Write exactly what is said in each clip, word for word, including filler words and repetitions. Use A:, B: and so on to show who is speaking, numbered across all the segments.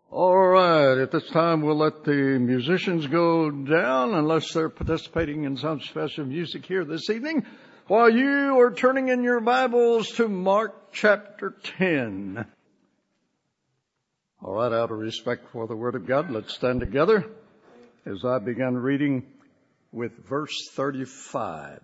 A: All right, at this time we'll let the musicians go down unless they're participating in some special music here this evening, while you are turning in your Bibles to Mark chapter ten. All right, out of respect for the Word of God, let's stand together as I begin reading with verse thirty-five.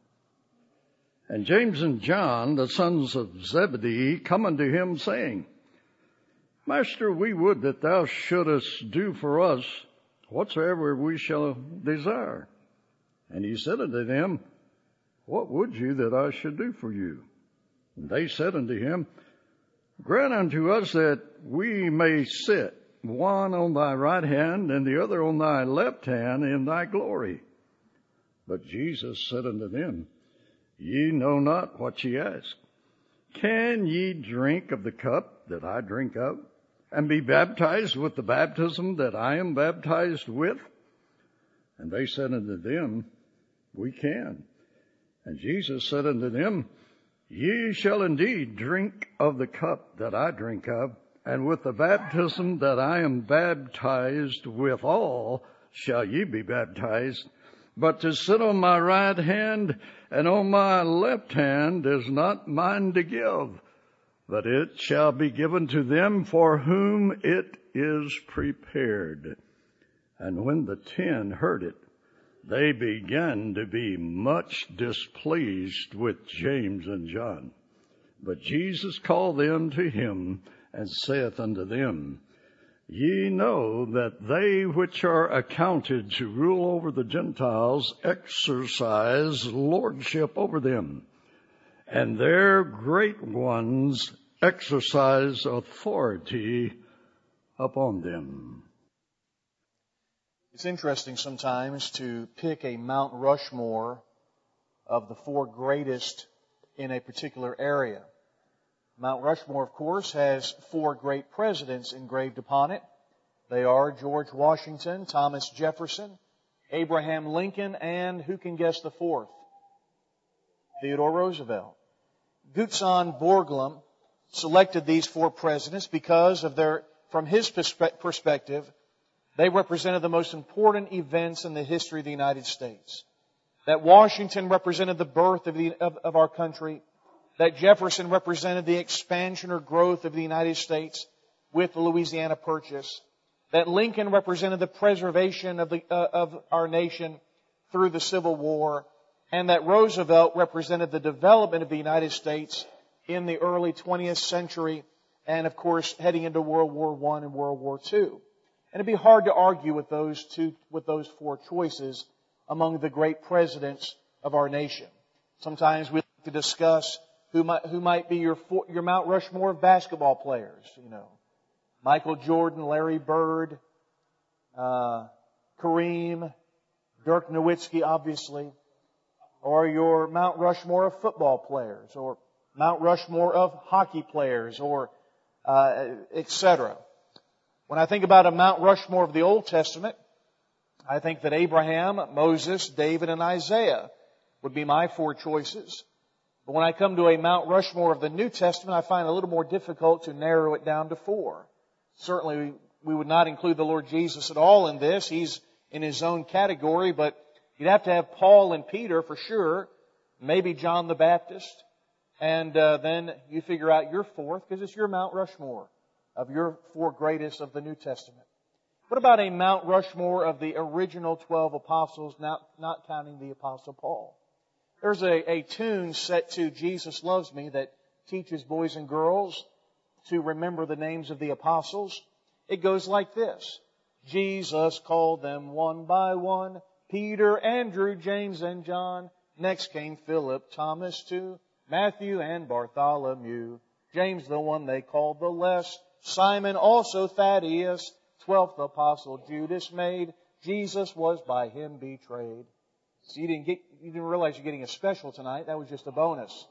A: And James and John, the sons of Zebedee, come unto him, saying, Master, we would that thou shouldest do for us whatsoever we shall desire. And he said unto them, What would you that I should do for you? And they said unto him, Grant unto us that we may sit, one on thy right hand and the other on thy left hand in thy glory. But Jesus said unto them, Ye know not what ye ask. Can ye drink of the cup that I drink of, and be baptized with the baptism that I am baptized with? And they said unto them, We can. And Jesus said unto them, Ye shall indeed drink of the cup that I drink of, and with the baptism that I am baptized withal shall ye be baptized. But to sit on my right hand and on my left hand is not mine to give, but it shall be given to them for whom it is prepared. And when the ten heard it, they began to be much displeased with James and John. But Jesus called them to him and saith unto them, Ye know that they which are accounted to rule over the Gentiles exercise lordship over them, and their great ones exercise authority upon them.
B: It's interesting sometimes to pick a Mount Rushmore of the four greatest in a particular area. Mount Rushmore, of course, has four great presidents engraved upon it. They are George Washington, Thomas Jefferson, Abraham Lincoln, and who can guess the fourth? Theodore Roosevelt. Gutzon Borglum selected these four presidents because of their, from his perspe- perspective, they represented the most important events in the history of the United States. That Washington represented the birth of, the, of, of our country. That Jefferson represented the expansion or growth of the United States with the Louisiana Purchase. That Lincoln represented the preservation of, the, uh, of our nation through the Civil War. And that Roosevelt represented the development of the United States in the early twentieth century and, of course, heading into World War One and World War Two. And it'd be hard to argue with those two, with those four choices among the great presidents of our nation. Sometimes we like to discuss who might, who might be your, your Mount Rushmore of basketball players, you know. Michael Jordan, Larry Bird, uh, Kareem, Dirk Nowitzki, obviously. Or your Mount Rushmore of football players, or Mount Rushmore of hockey players, or uh, et cetera. When I think about a Mount Rushmore of the Old Testament, I think that Abraham, Moses, David, and Isaiah would be my four choices. But when I come to a Mount Rushmore of the New Testament, I find it a little more difficult to narrow it down to four. Certainly, we would not include the Lord Jesus at all in this. He's in His own category, but you'd have to have Paul and Peter for sure, maybe John the Baptist, and uh, then you figure out your fourth, because it's your Mount Rushmore of your four greatest of the New Testament. What about a Mount Rushmore of the original twelve apostles, not, not counting the Apostle Paul? There's a, a tune set to Jesus Loves Me that teaches boys and girls to remember the names of the apostles. It goes like this. Jesus called them one by one, Peter, Andrew, James, and John. Next came Philip, Thomas too, Matthew and Bartholomew, James the one they called the less, Simon also Thaddeus, twelfth apostle Judas made, Jesus was by him betrayed. So you didn't get, you didn't realize you're getting a special tonight. That was just a bonus.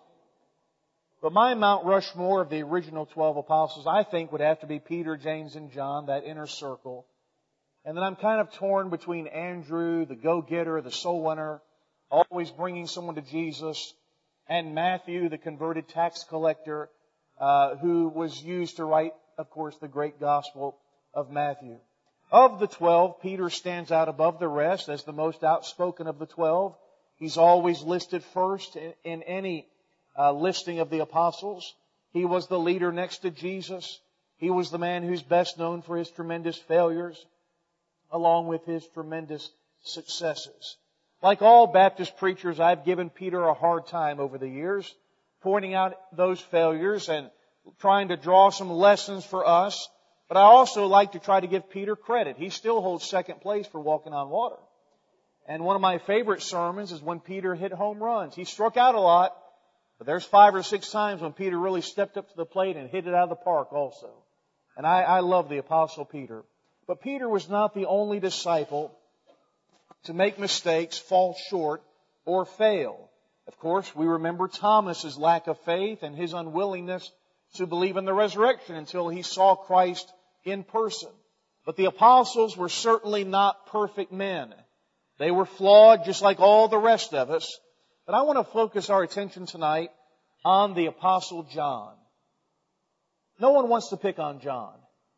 B: But my Mount Rushmore of the original twelve apostles, I think, would have to be Peter, James, and John, that inner circle. And then I'm kind of torn between Andrew, the go-getter, the soul winner, always bringing someone to Jesus, and Matthew, the converted tax collector, uh, who was used to write, of course, the great gospel of Matthew. Of the twelve, Peter stands out above the rest as the most outspoken of the twelve. He's always listed first in, in any uh, listing of the apostles. He was the leader next to Jesus. He was the man who's best known for his tremendous failures, along with his tremendous successes. Like all Baptist preachers, I've given Peter a hard time over the years, pointing out those failures and trying to draw some lessons for us. But I also like to try to give Peter credit. He still holds second place for walking on water. And one of my favorite sermons is when Peter hit home runs. He struck out a lot, but there's five or six times when Peter really stepped up to the plate and hit it out of the park also. And I, I love the Apostle Peter. But Peter was not the only disciple to make mistakes, fall short, or fail. Of course, we remember Thomas's lack of faith and his unwillingness to believe in the resurrection until he saw Christ in person. But the apostles were certainly not perfect men. They were flawed just like all the rest of us. But I want to focus our attention tonight on the Apostle John. No one wants to pick on John.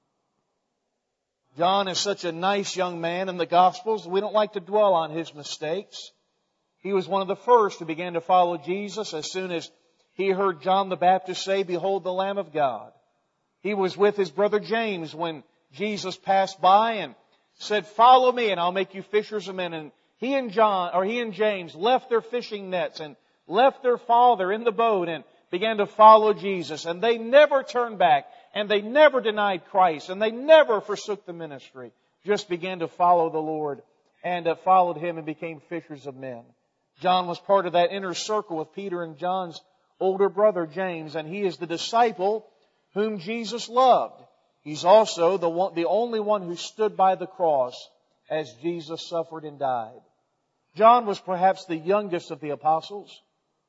B: John is such a nice young man in the Gospels. We don't like to dwell on his mistakes. He was one of the first who began to follow Jesus as soon as he heard John the Baptist say, "Behold the Lamb of God." He was with his brother James when Jesus passed by and said, "Follow me and I'll make you fishers of men." And he and John, or he and James left their fishing nets and left their father in the boat and began to follow Jesus. And they never turned back and they never denied Christ and they never forsook the ministry. Just began to follow the Lord and uh, followed Him and became fishers of men. John was part of that inner circle with Peter and John's older brother James, and he is the disciple whom Jesus loved. He's also the one, the only one who stood by the cross as Jesus suffered and died. John was perhaps the youngest of the apostles.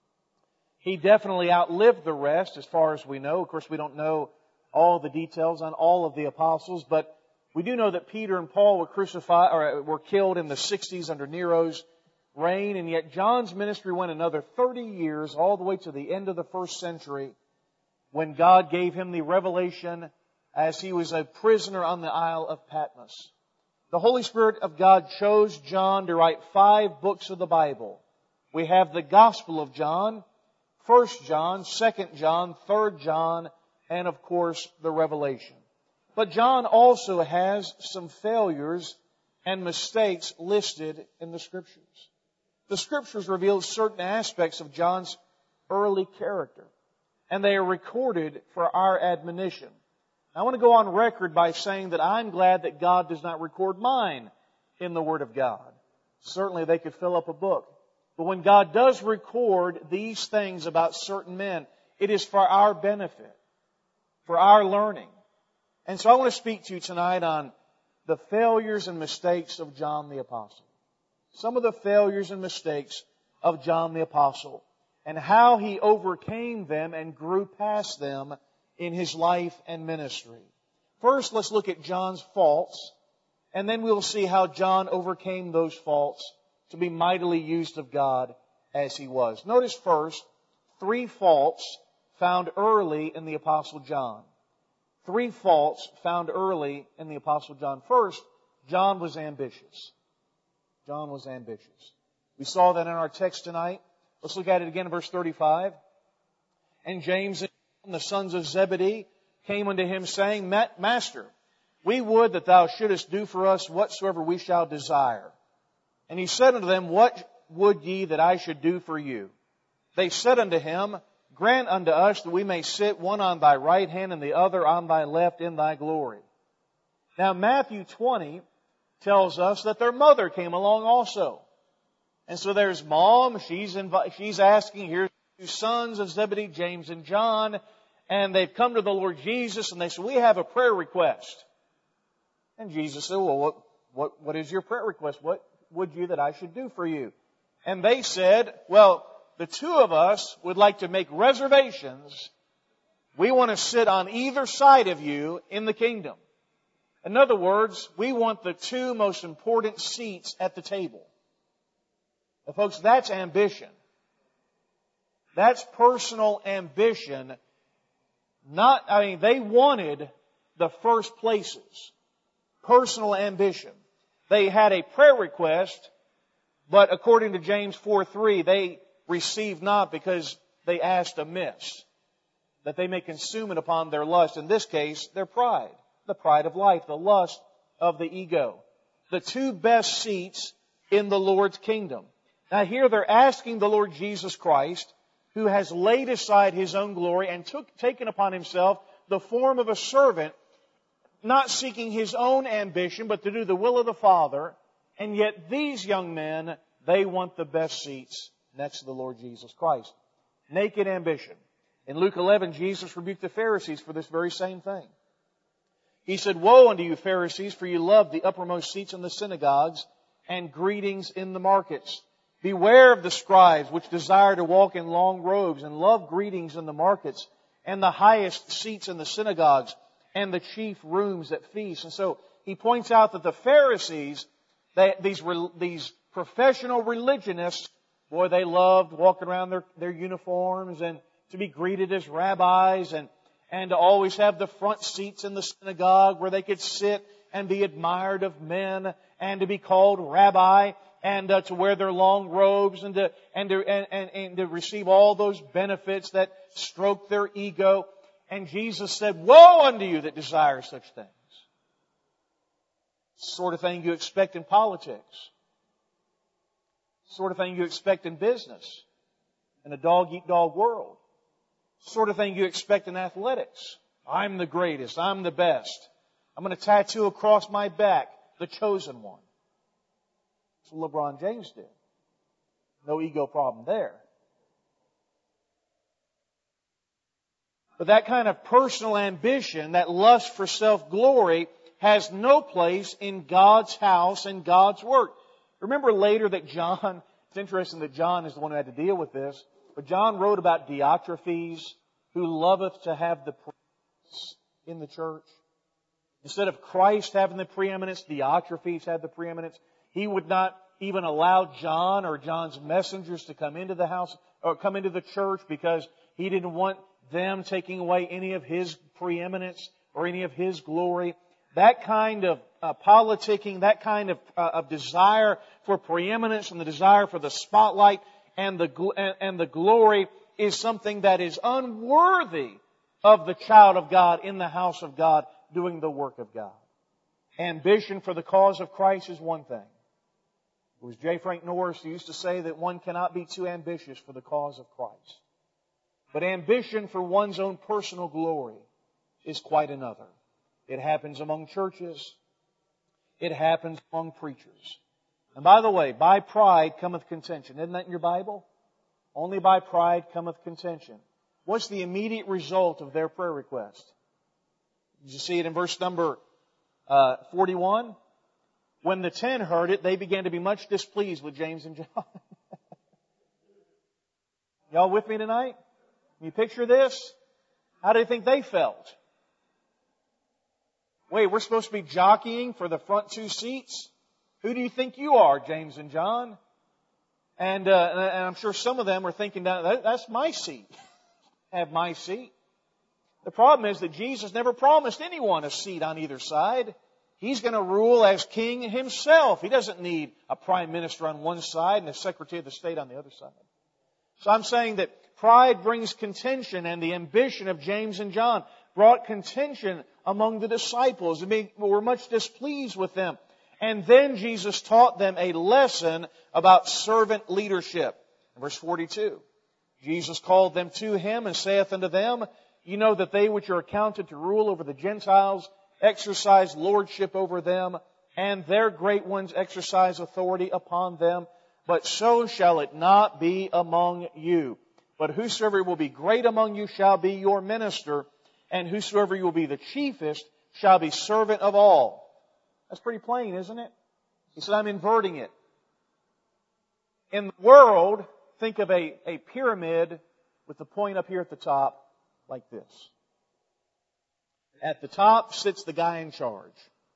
B: He definitely outlived the rest as far as we know. Of course, we don't know all the details on all of the apostles, but we do know that Peter and Paul were crucified or were killed in the sixties under Nero's reign, and yet John's ministry went another thirty years, all the way to the end of the first century, when God gave him the revelation as he was a prisoner on the Isle of Patmos. The Holy Spirit of God chose John to write five books of the Bible. We have the Gospel of John, First John, Second John, Third John, and of course the Revelation. But John also has some failures and mistakes listed in the Scriptures. The Scriptures reveal certain aspects of John's early character, and they are recorded for our admonition. I want to go on record by saying that I'm glad that God does not record mine in the Word of God. Certainly they could fill up a book. But when God does record these things about certain men, it is for our benefit, for our learning. And so I want to speak to you tonight on the failures and mistakes of John the Apostle. Some of the failures and mistakes of John the Apostle and how he overcame them and grew past them in his life and ministry. First, let's look at John's faults, and then we'll see how John overcame those faults to be mightily used of God as he was. Notice first, three faults found early in the Apostle John. Three faults found early in the Apostle John. First, John was ambitious. John was ambitious. We saw that in our text tonight. Let's look at it again in verse thirty-five. And James and John, the sons of Zebedee, came unto him, saying, Master, we would that thou shouldest do for us whatsoever we shall desire. And he said unto them, What would ye that I should do for you? They said unto him, Grant unto us that we may sit one on thy right hand and the other on thy left in thy glory. Now Matthew twenty tells us that their mother came along also. And so there's mom, she's invi- she's asking, here's two sons of Zebedee, James and John, and they've come to the Lord Jesus and they say, we have a prayer request. And Jesus said, well, what, what, what is your prayer request? What would you that I should do for you? And they said, well, the two of us would like to make reservations. We want to sit on either side of you in the kingdom. In other words, we want the two most important seats at the table. Now, folks, that's ambition. That's personal ambition. Not, I mean, they wanted the first places. personal ambition. They had a prayer request, but according to James four three, they received not because they asked amiss, that they may consume it upon their lust. In this case, their pride, the pride of life, the lust of the ego. The two best seats in the Lord's kingdom. Now here they're asking the Lord Jesus Christ, who has laid aside His own glory and took, taken upon Himself the form of a servant, not seeking His own ambition, but to do the will of the Father. And yet these young men, they want the best seats next to the Lord Jesus Christ. Naked ambition. In Luke eleven, Jesus rebuked the Pharisees for this very same thing. He said, "Woe unto you, Pharisees, for you love the uppermost seats in the synagogues and greetings in the markets. Beware of the scribes which desire to walk in long robes and love greetings in the markets and the highest seats in the synagogues and the chief rooms at feasts." And so he points out that the Pharisees, they, these, these professional religionists, boy, they loved walking around their, their uniforms and to be greeted as rabbis and, and to always have the front seats in the synagogue where they could sit and be admired of men and to be called rabbi and uh, to wear their long robes and to, and, to, and, and, and to receive all those benefits that stroke their ego. And Jesus said, "Woe unto you that desire such things." Sort of thing you expect in politics. Sort of thing you expect in business. In a dog-eat-dog world. Sort of thing you expect in athletics. I'm the greatest. I'm the best. I'm going to tattoo across my back, the chosen one. That's what LeBron James did. No ego problem there. But that kind of personal ambition, that lust for self-glory, has no place in God's house and God's work. Remember later that John, it's interesting that John is the one who had to deal with this, but John wrote about Diotrephes, who loveth to have the preeminence in the church. Instead of Christ having the preeminence, Diotrephes had the preeminence. He would not even allow John or John's messengers to come into the house or come into the church because he didn't want them taking away any of his preeminence or any of his glory. That kind of uh, politicking, that kind of, uh, of desire for preeminence and the desire for the spotlight and the gl- and, and the glory is something that is unworthy of the child of God in the house of God doing the work of God. Ambition for the cause of Christ is one thing. It was J. Frank Norris who used to say that one cannot be too ambitious for the cause of Christ. But ambition for one's own personal glory is quite another. It happens among churches. It happens among preachers. And by the way, by pride cometh contention. Isn't that in your Bible? Only by pride cometh contention. What's the immediate result of their prayer request? Did you see it in verse number uh, forty-one? When the ten heard it, they began to be much displeased with James and John. Y'all with me tonight? Can you picture this? How do you think they felt? Wait, we're supposed to be jockeying for the front two seats? Who do you think you are, James and John? And, uh, and I'm sure some of them are thinking, that, that's my seat. Have my seat. The problem is that Jesus never promised anyone a seat on either side. He's going to rule as king himself. He doesn't need a prime minister on one side and a secretary of the state on the other side. So I'm saying that pride brings contention, and the ambition of James and John brought contention among the disciples. They were much displeased with them. And then Jesus taught them a lesson about servant leadership. In verse forty-two, Jesus called them to Him and saith unto them, You know that they which are accounted to rule over the Gentiles exercise lordship over them, and their great ones exercise authority upon them. But so shall it not be among you. But whosoever will be great among you shall be your minister, and whosoever will be the chiefest shall be servant of all. That's pretty plain, isn't it? He said, I'm inverting it. In the world, think of a, a pyramid with the point up here at the top like this. At the top sits the guy in charge.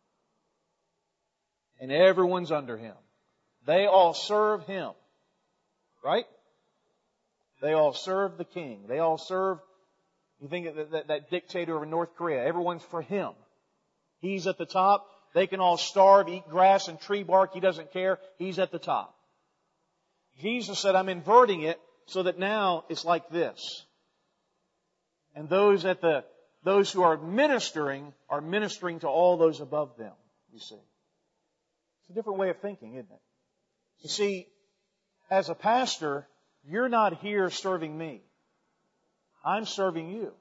B: And everyone's under him. They all serve him. Right? They all serve the king. They all serve, you think of that, that, that dictator of North Korea. Everyone's for him. He's at the top. They can all starve, eat grass and tree bark. He doesn't care. He's at the top. Jesus said, I'm inverting it so that now it's like this. And those at the, those who are ministering are ministering to all those above them, you see. It's a different way of thinking, isn't it? You see, as a pastor, you're not here serving me. I'm serving you.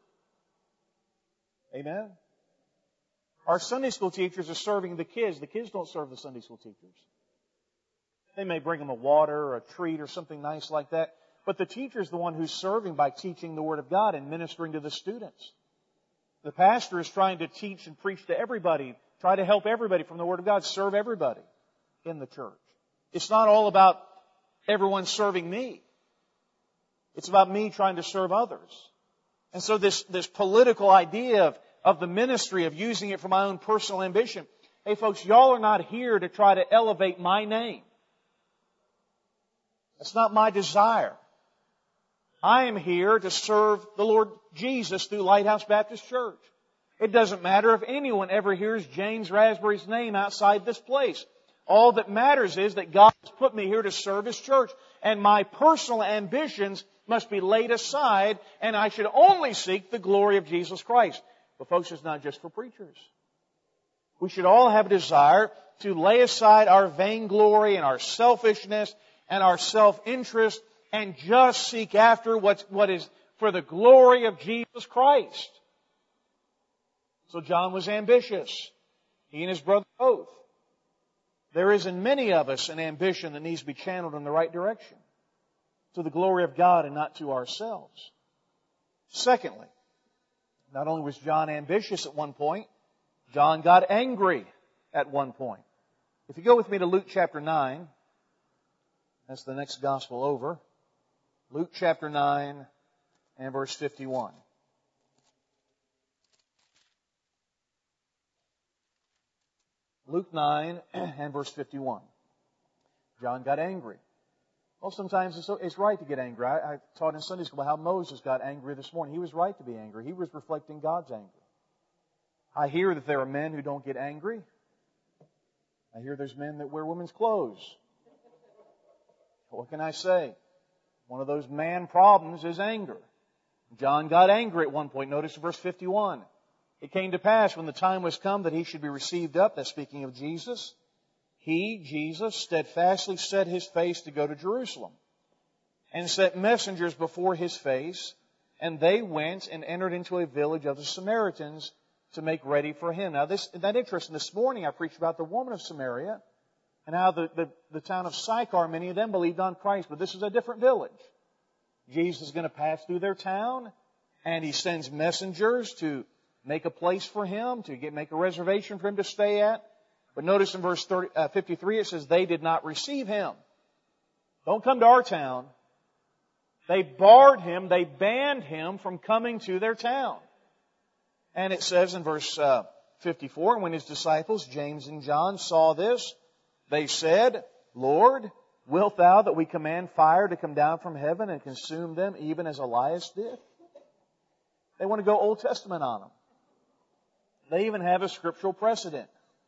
B: Amen? Our Sunday school teachers are serving the kids. The kids don't serve the Sunday school teachers. They may bring them a water or a treat or something nice like that. But the teacher is the one who's serving by teaching the Word of God and ministering to the students. The pastor is trying to teach and preach to everybody, try to help everybody from the Word of God, serve everybody in the church. It's not all about everyone serving me. It's about me trying to serve others. And so this, this political idea of, of the ministry, of using it for my own personal ambition. Hey folks, y'all are not here to try to elevate my name. That's not my desire. I am here to serve the Lord Jesus through Lighthouse Baptist Church. It doesn't matter if anyone ever hears James Raspberry's name outside this place. All that matters is that God has put me here to serve His church. And my personal ambitions must be laid aside, and I should only seek the glory of Jesus Christ. But folks, it's not just for preachers. We should all have a desire to lay aside our vainglory and our selfishness and our self-interest and just seek after what's, what is for the glory of Jesus Christ. So John was ambitious. He and his brother both. There is in many of us an ambition that needs to be channeled in the right direction, to the glory of God and not to ourselves. Secondly, not only was John ambitious at one point, John got angry at one point. If you go with me to Luke chapter nine, that's the next gospel over. Luke chapter nine and verse fifty-one. Luke nine and verse fifty-one. John got angry. Well, sometimes it's, it's right to get angry. I, I taught in Sunday school about how Moses got angry this morning. He was right to be angry. He was reflecting God's anger. I hear that there are men who don't get angry. I hear there's men that wear women's clothes. What can I say? One of those man problems is anger. John got angry at one point. Notice verse fifty-one. It came to pass when the time was come that he should be received up, that's speaking of Jesus, he, Jesus, steadfastly set his face to go to Jerusalem, and sent messengers before his face, and they went and entered into a village of the Samaritans to make ready for him. Now, this, isn't that interesting? This morning I preached about the woman of Samaria, and how the, the, the town of Sychar, many of them believed on Christ, but this is a different village. Jesus is going to pass through their town, and he sends messengers to make a place for him, to get, make a reservation for him to stay at. But notice in verse thirty, uh, fifty-three it says, they did not receive him. Don't come to our town. They barred him, they banned him from coming to their town. And it says in verse uh, fifty-four, when his disciples, James and John, saw this, they said, Lord, wilt thou that we command fire to come down from heaven and consume them, even as Elias did? They want to go Old Testament on them. They even have a scriptural precedent.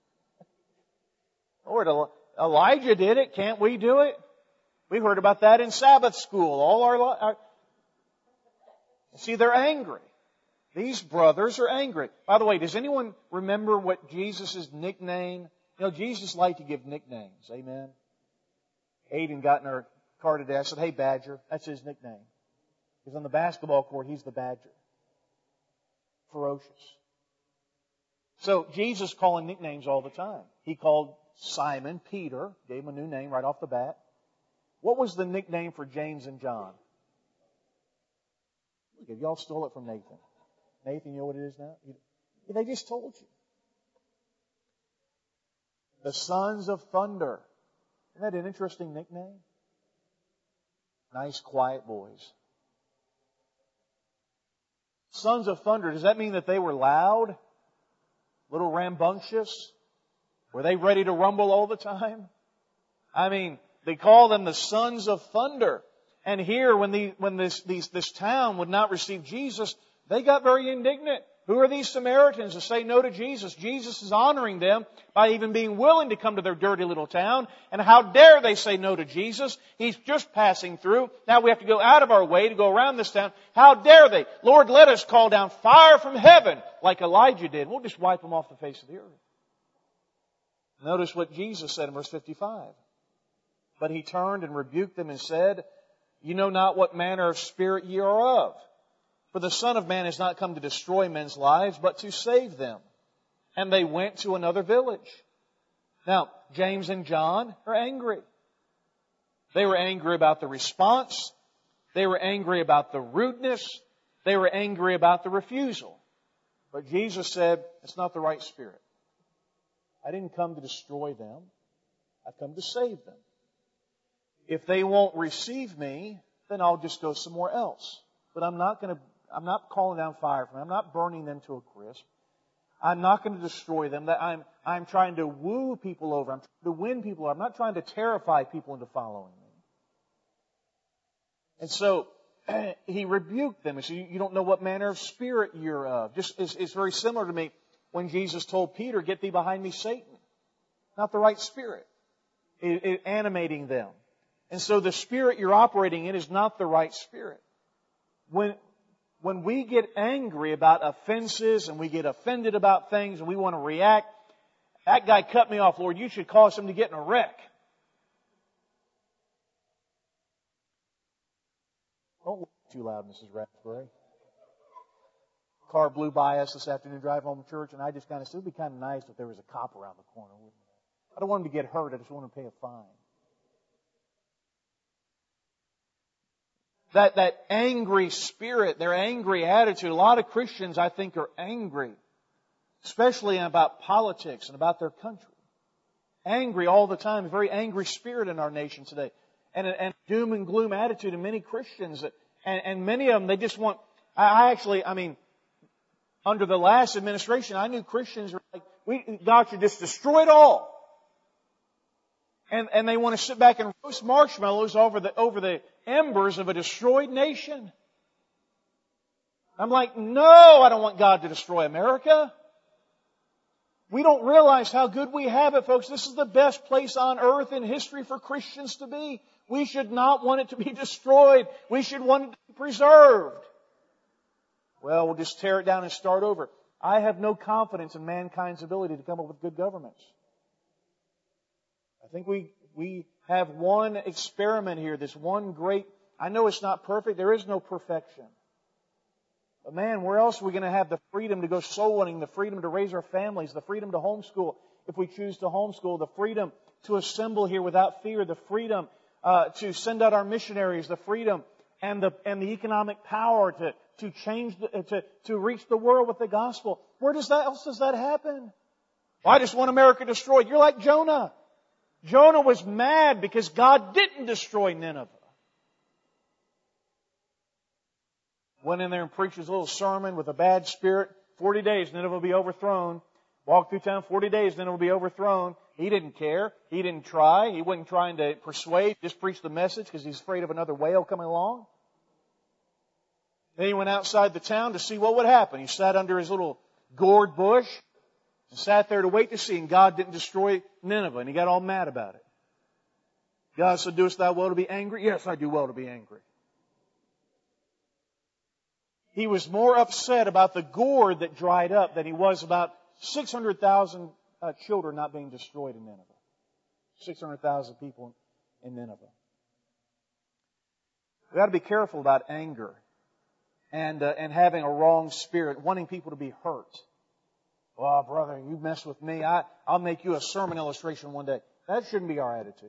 B: Lord, Elijah did it. Can't we do it? We heard about that in Sabbath school. All our, our See, they're angry. These brothers are angry. By the way, does anyone remember what Jesus' nickname? You know, Jesus liked to give nicknames. Amen. Aiden got in our car today. I said, hey, Badger. That's his nickname. Because on the basketball court, he's the Badger. Ferocious. So Jesus calling nicknames all the time. He called Simon Peter, gave him a new name right off the bat. What was the nickname for James and John? Look, y'all stole it from Nathan. Nathan, you know what it is now? They just told you. The Sons of Thunder. Isn't that an interesting nickname? Nice, quiet boys. Sons of Thunder, does that mean that they were loud? A little rambunctious? Were they ready to rumble all the time? I mean, they call them the Sons of Thunder. And here, when the when this these, this town would not receive Jesus, they got very indignant. Who are these Samaritans to say no to Jesus? Jesus is honoring them by even being willing to come to their dirty little town. And how dare they say no to Jesus? He's just passing through. Now we have to go out of our way to go around this town. How dare they? Lord, let us call down fire from heaven like Elijah did. We'll just wipe them off the face of the earth. Notice what Jesus said in verse fifty-five. But He turned and rebuked them and said, You know not what manner of spirit ye are of. For the Son of Man has not come to destroy men's lives, but to save them. And they went to another village. Now, James and John are angry. They were angry about the response. They were angry about the rudeness. They were angry about the refusal. But Jesus said, it's not the right spirit. I didn't come to destroy them. I've come to save them. If they won't receive me, then I'll just go somewhere else. But I'm not going to I'm not calling down fire from them. I'm not burning them to a crisp. I'm not going to destroy them. I'm, I'm trying to woo people over. I'm trying to win people over. I'm not trying to terrify people into following me. And so He rebuked them. He said, you don't know what manner of spirit you're of. Just it's, it's very similar to me when Jesus told Peter, get thee behind me, Satan. Not the right spirit. It, it, animating them. And so the spirit you're operating in is not the right spirit. When When we get angry about offenses and we get offended about things and we want to react, that guy cut me off, Lord, you should cause him to get in a wreck. Don't laugh too loud, Missus Rathbury. Car blew by us this afternoon driving home from church, and I just kind of said, it would be kind of nice if there was a cop around the corner. I don't want him to get hurt. I just want him to pay a fine. That, that angry spirit, their angry attitude. A lot of Christians, I think, are angry. Especially about politics and about their country. Angry all the time. A very angry spirit in our nation today. And a and doom and gloom attitude in many Christians. And, and many of them, they just want... I actually, I mean, under the last administration, I knew Christians were like, we, God should just destroy it all. And, and they want to sit back and roast marshmallows over the, over the embers of a destroyed nation. I'm like, no, I don't want God to destroy America. We don't realize how good we have it, folks. This is the best place on earth in history for Christians to be. We should not want it to be destroyed. We should want it to be preserved. Well, we'll just tear it down and start over. I have no confidence in mankind's ability to come up with good governments. I think we we have one experiment here, this one great... I know it's not perfect. There is no perfection. But man, where else are we going to have the freedom to go soul winning, the freedom to raise our families, the freedom to homeschool if we choose to homeschool, the freedom to assemble here without fear, the freedom uh, to send out our missionaries, the freedom and the and the economic power to to change the, to to reach the world with the gospel. Where does that else does that happen? Well, I just want America destroyed. You're like Jonah. Jonah was mad because God didn't destroy Nineveh. Went in there and preached his little sermon with a bad spirit. Forty days, Nineveh will be overthrown. Walked through town, forty days, Nineveh will be overthrown. He didn't care. He didn't try. He wasn't trying to persuade. Just preach the message because he's afraid of another whale coming along. Then he went outside the town to see what would happen. He sat under his little gourd bush and sat there to wait to see, and God didn't destroy Nineveh, and he got all mad about it. God said, doest thou well to be angry? Yes, I do well to be angry. He was more upset about the gourd that dried up than he was about six hundred thousand uh, children not being destroyed in Nineveh. six hundred thousand people in Nineveh. We've got to be careful about anger and uh, and having a wrong spirit, wanting people to be hurt. Oh, brother, you mess with me, I, I'll make you a sermon illustration one day. That shouldn't be our attitude.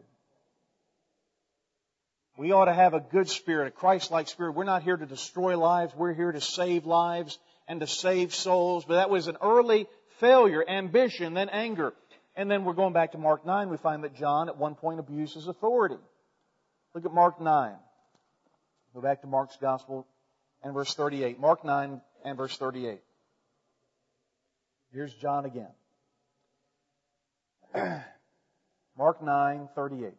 B: We ought to have a good spirit, a Christ-like spirit. We're not here to destroy lives. We're here to save lives and to save souls. But that was an early failure, ambition, then anger. And then we're going back to Mark nine. We find that John at one point abuses authority. Look at Mark nine. Go back to Mark's Gospel and verse thirty-eight. Mark nine and verse thirty-eight. Here's John again. Mark nine, thirty-eight.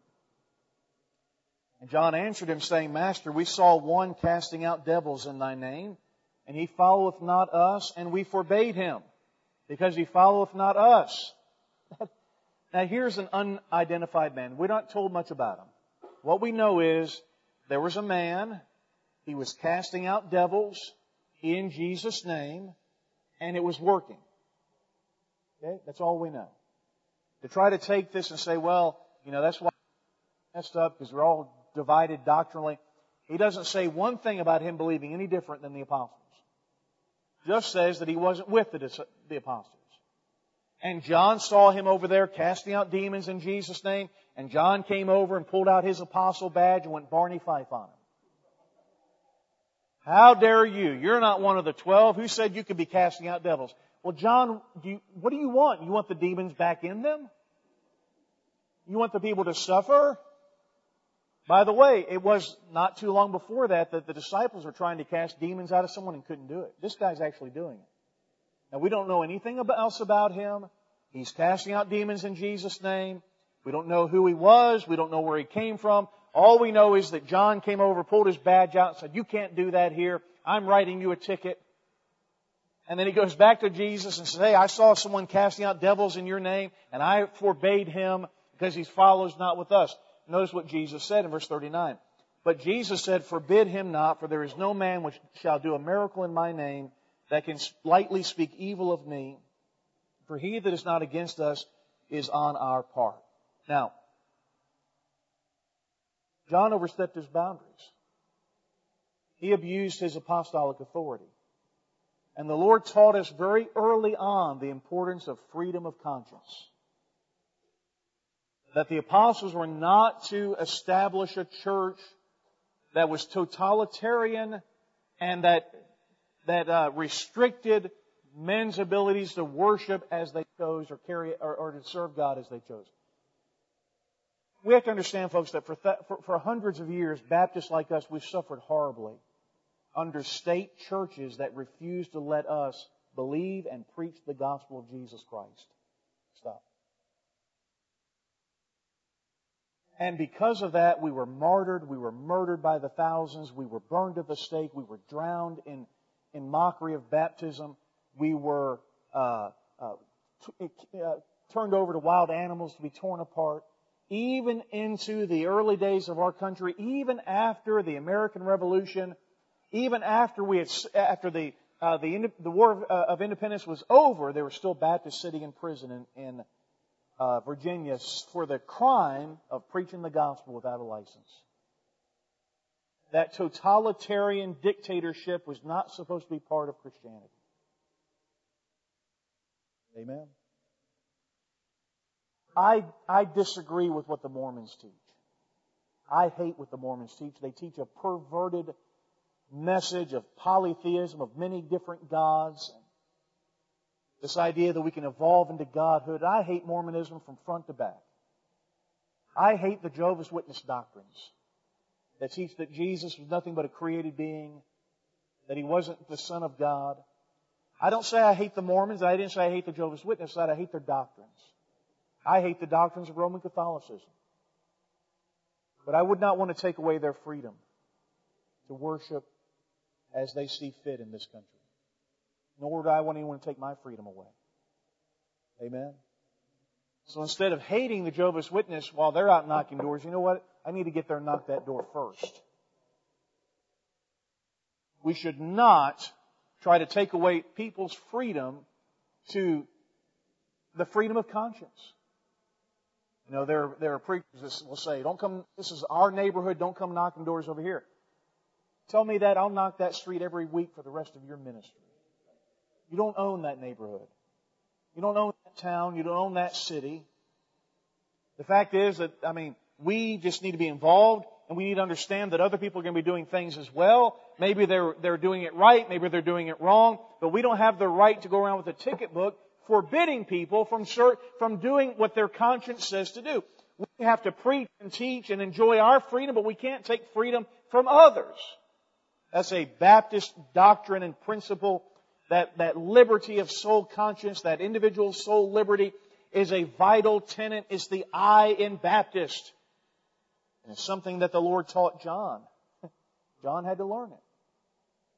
B: And John answered him, saying, Master, we saw one casting out devils in thy name, and he followeth not us, and we forbade him, because he followeth not us. Now here's an unidentified man. We're not told much about him. What we know is there was a man, he was casting out devils in Jesus' name, and it was working. Okay? That's all we know. To try to take this and say, well, you know, that's why we messed up, because we're all divided doctrinally. He doesn't say one thing about him believing any different than the apostles. Just says that he wasn't with the, the apostles. And John saw him over there casting out demons in Jesus' name, and John came over and pulled out his apostle badge and went Barney Fife on him. How dare you? You're not one of the twelve. Who said you could be casting out devils? Well, John, do you, what do you want? You want the demons back in them? You want the people to suffer? By the way, it was not too long before that that the disciples were trying to cast demons out of someone and couldn't do it. This guy's actually doing it. Now, we don't know anything else about him. He's casting out demons in Jesus' name. We don't know who he was. We don't know where he came from. All we know is that John came over, pulled his badge out, and said, you can't do that here. I'm writing you a ticket. And then he goes back to Jesus and says, hey, I saw someone casting out devils in your name, and I forbade him because he follows not with us. Notice what Jesus said in verse thirty-nine. But Jesus said, forbid him not, for there is no man which shall do a miracle in my name that can lightly speak evil of me. For he that is not against us is on our part. Now, John overstepped his boundaries. He abused his apostolic authority. And the Lord taught us very early on the importance of freedom of conscience. That the apostles were not to establish a church that was totalitarian and that that uh, restricted men's abilities to worship as they chose or carry or, or to serve God as they chose. We have to understand, folks, that for, th- for for hundreds of years, Baptists like us, we've suffered horribly under state churches that refuse to let us believe and preach the gospel of Jesus Christ. Stop. And because of that, we were martyred, we were murdered by the thousands, we were burned at the stake, we were drowned in, in mockery of baptism, we were uh, uh, t- uh, turned over to wild animals to be torn apart. Even into the early days of our country, even after the American Revolution, even after we had, after the uh, the the War of, uh, of Independence was over, there were still Baptists sitting in prison in, in uh, Virginia for the crime of preaching the gospel without a license. That totalitarian dictatorship was not supposed to be part of Christianity. Amen. I, I disagree with what the Mormons teach. I hate what the Mormons teach. They teach a perverted message of polytheism, of many different gods. This idea that we can evolve into godhood. I hate Mormonism from front to back. I hate the Jehovah's Witness doctrines that teach that Jesus was nothing but a created being, that He wasn't the Son of God. I don't say I hate the Mormons. I didn't say I hate the Jehovah's Witnesses. I hate their doctrines. I hate the doctrines of Roman Catholicism. But I would not want to take away their freedom to worship as they see fit in this country. Nor would I want anyone to take my freedom away. Amen? So instead of hating the Jehovah's Witness while they're out knocking doors, you know what? I need to get there and knock that door first. We should not try to take away people's freedom to the freedom of conscience. You know, there, there are preachers that will say, don't come, this is our neighborhood, don't come knocking doors over here. Tell me that, I'll knock that street every week for the rest of your ministry. You don't own that neighborhood. You don't own that town. You don't own that city. The fact is that, I mean, we just need to be involved, and we need to understand that other people are going to be doing things as well. Maybe they're, they're doing it right, maybe they're doing it wrong, but we don't have the right to go around with a ticket book forbidding people from from doing what their conscience says to do. We have to preach and teach and enjoy our freedom, but we can't take freedom from others. That's a Baptist doctrine and principle, that, that liberty of soul conscience, that individual soul liberty is a vital tenet. It's the I in Baptist. And it's something that the Lord taught John. John had to learn it.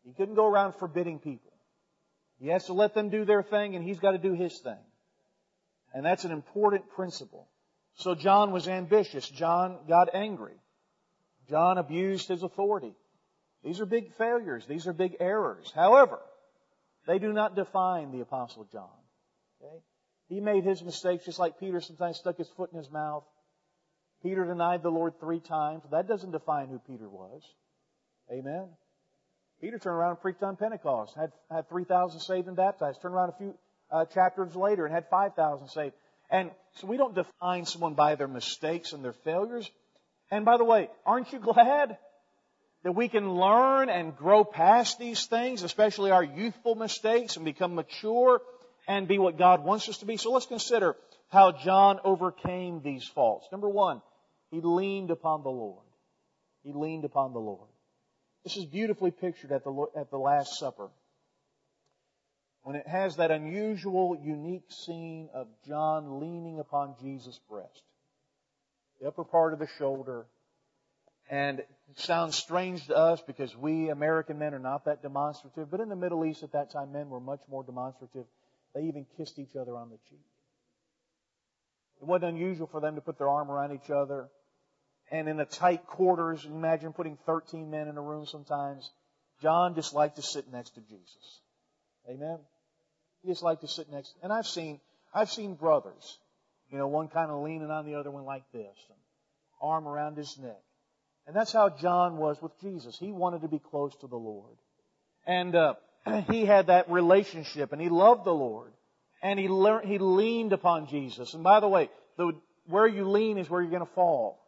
B: He couldn't go around forbidding people. He has to let them do their thing, and he's got to do his thing. And that's an important principle. So John was ambitious. John got angry. John abused his authority. These are big failures. These are big errors. However, they do not define the Apostle John. Okay? He made his mistakes just like Peter sometimes stuck his foot in his mouth. Peter denied the Lord three times. That doesn't define who Peter was. Amen? Peter turned around and preached on Pentecost. Had, had three thousand saved and baptized. Turned around a few uh, chapters later and had five thousand saved. And so we don't define someone by their mistakes and their failures. And by the way, aren't you glad that we can learn and grow past these things, especially our youthful mistakes, and become mature and be what God wants us to be? So let's consider how John overcame these faults. Number one, he leaned upon the Lord. He leaned upon the Lord. This is beautifully pictured at the, at the Last Supper, when it has that unusual, unique scene of John leaning upon Jesus' breast. The upper part of the shoulder. And it sounds strange to us because we American men are not that demonstrative. But in the Middle East at that time, men were much more demonstrative. They even kissed each other on the cheek. It wasn't unusual for them to put their arm around each other. And in the tight quarters, imagine putting thirteen men in a room sometimes. John just liked to sit next to Jesus. Amen? He just liked to sit next. And I've seen, I've seen brothers, you know, one kind of leaning on the other one like this, and arm around his neck. And that's how John was with Jesus. He wanted to be close to the Lord. And uh, he had that relationship, and he loved the Lord. And he learned, he leaned upon Jesus. And by the way, the, where you lean is where you're going to fall.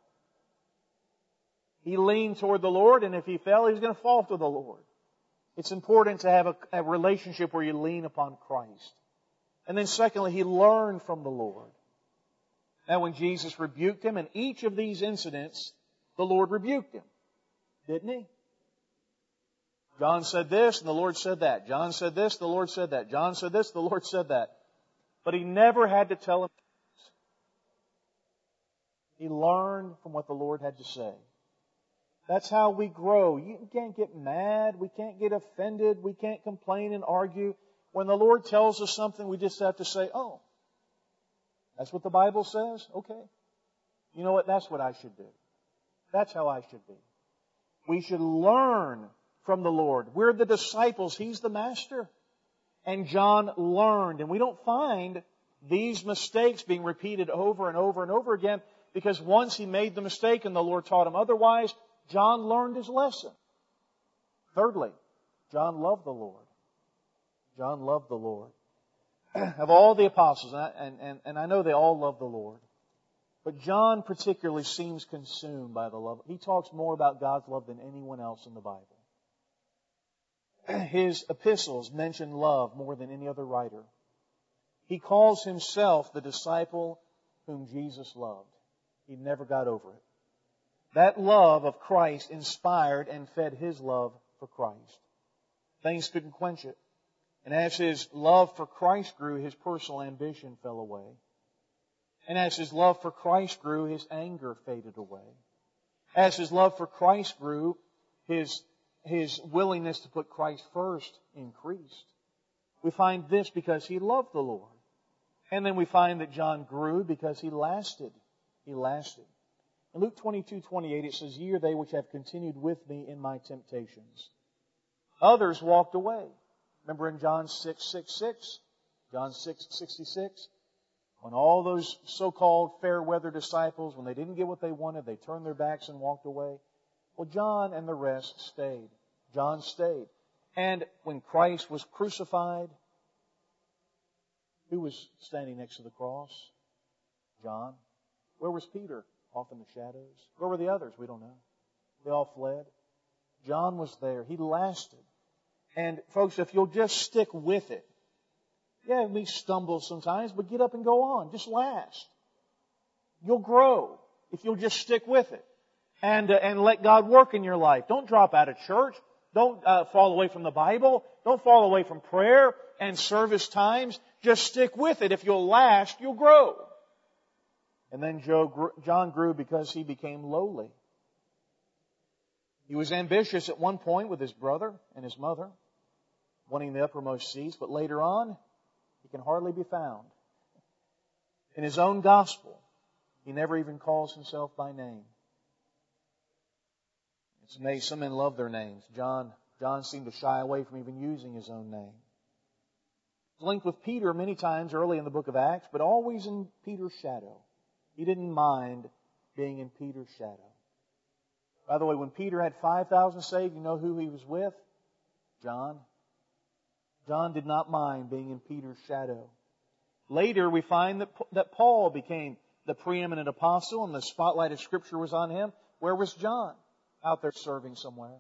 B: He leaned toward the Lord, and if he fell, he was going to fall to the Lord. It's important to have a, a relationship where you lean upon Christ. And then secondly, he learned from the Lord. Now when Jesus rebuked him, in each of these incidents, the Lord rebuked him. Didn't he? John said this, and the Lord said that. John said this, the Lord said that. John said this, the Lord said that. But he never had to tell him. He learned from what the Lord had to say. That's how we grow. You can't get mad. We can't get offended. We can't complain and argue. When the Lord tells us something, we just have to say, oh, that's what the Bible says? Okay. You know what? That's what I should do. That's how I should be. We should learn from the Lord. We're the disciples. He's the master. And John learned. And we don't find these mistakes being repeated over and over and over again, because once he made the mistake and the Lord taught him otherwise, John learned his lesson. Thirdly, John loved the Lord. John loved the Lord. Of all the apostles, and I, and, and, and I know they all love the Lord, but John particularly seems consumed by the love. He talks more about God's love than anyone else in the Bible. His epistles mention love more than any other writer. He calls himself the disciple whom Jesus loved. He never got over it. That love of Christ inspired and fed his love for Christ. Things couldn't quench it. And as his love for Christ grew, his personal ambition fell away. And as his love for Christ grew, his anger faded away. As his love for Christ grew, his, his willingness to put Christ first increased. We find this because he loved the Lord. And then we find that John grew because he lasted. He lasted. In Luke twenty-two twenty-eight, it says, "Ye are they which have continued with me in my temptations. Others walked away." Remember in John six sixty-six? John six sixty-six? When all those so-called fair-weather disciples, when they didn't get what they wanted, they turned their backs and walked away. Well, John and the rest stayed. John stayed. And when Christ was crucified, who was standing next to the cross? John. Where was Peter? Off in the shadows. Where were the others? We don't know. They all fled. John was there. He lasted. And folks, if you'll just stick with it, yeah, we stumble sometimes, but get up and go on. Just last. You'll grow if you'll just stick with it. And, uh, and let God work in your life. Don't drop out of church. Don't uh, fall away from the Bible. Don't fall away from prayer and service times. Just stick with it. If you'll last, you'll grow. And then John grew because he became lowly. He was ambitious at one point with his brother and his mother, wanting the uppermost seats, but later on, he can hardly be found. In his own gospel, he never even calls himself by name. It's amazing. Some men love their names. John, John seemed to shy away from even using his own name. He's linked with Peter many times early in the book of Acts, but always in Peter's shadow. He didn't mind being in Peter's shadow. By the way, when Peter had five thousand saved, you know who he was with? John. John did not mind being in Peter's shadow. Later, we find that, that Paul became the preeminent apostle and the spotlight of Scripture was on him. Where was John? Out there serving somewhere.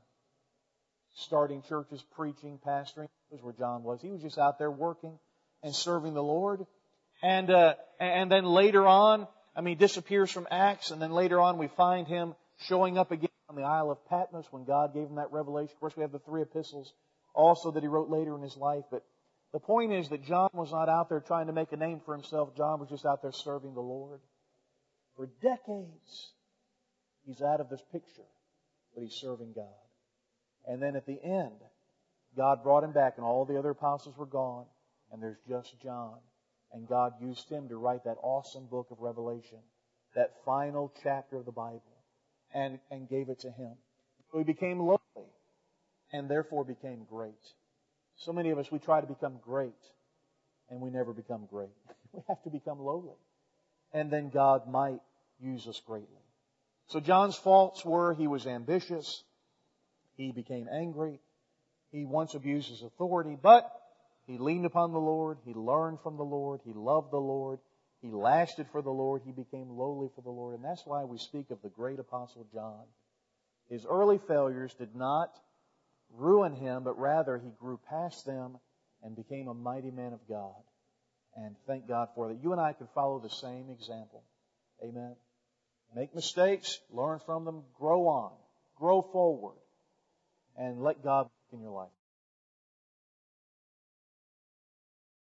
B: Starting churches, preaching, pastoring. That was where John was. He was just out there working and serving the Lord. And, uh, and then later on, I mean, he disappears from Acts, and then later on we find him showing up again on the Isle of Patmos when God gave him that revelation. Of course, we have the three epistles also that he wrote later in his life. But the point is that John was not out there trying to make a name for himself. John was just out there serving the Lord. For decades, he's out of this picture, but he's serving God. And then at the end, God brought him back and all the other apostles were gone, and there's just John. And God used him to write that awesome book of Revelation, that final chapter of the Bible, and, and gave it to him. So he became lowly and therefore became great. So many of us, we try to become great and we never become great. We have to become lowly. And then God might use us greatly. So John's faults were he was ambitious, he became angry, he once abused his authority, but he leaned upon the Lord, he learned from the Lord, he loved the Lord, he lasted for the Lord, he became lowly for the Lord. And that's why we speak of the great apostle John. His early failures did not ruin him, but rather he grew past them and became a mighty man of God. And thank God for that. You and I can follow the same example. Amen. Make mistakes, learn from them, grow on, grow forward, and let God work in your life.